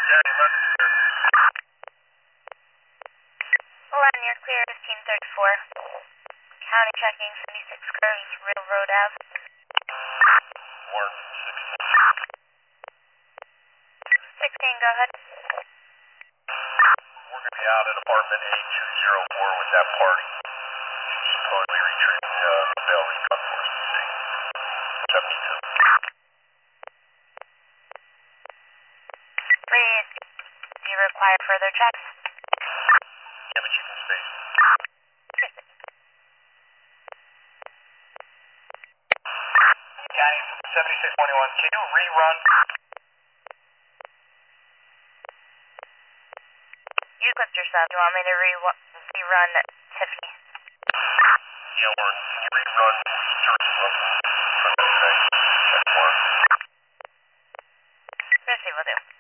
Line, you're clear, 1534. County checking 76 curves, Railroad Ave. Warren, 16, go ahead. we're going to be out at apartment 8204 with that party. She's supposedly retrieving failed recon enforcement state. 72. Please, do you require further checks? Yeah, but you can stay. County 7621, can you rerun? You clipped yourself. Do you want me to rerun Tiffany? Yeah, Warren, can you rerun Church Road? Okay, check Warren. Merci, will do.